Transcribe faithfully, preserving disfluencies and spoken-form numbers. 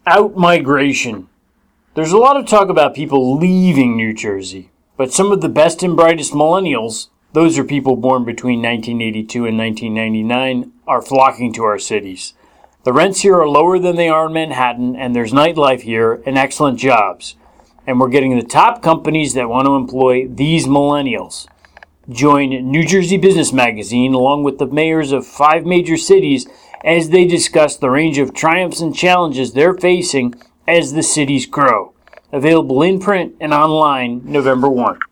Out-migration. There's a lot of talk about people leaving New Jersey, but some of the best and brightest millennials, those are people born between nineteen eighty-two and nineteen ninety-nine, are flocking to our cities. The rents here are lower than they are in Manhattan, and there's nightlife here and excellent jobs. And we're getting the top companies that want to employ these millennials. Join New Jersey Business Magazine along with the mayors of five major cities as they discuss the range of triumphs and challenges they're facing as the cities grow. Available in print and online November first.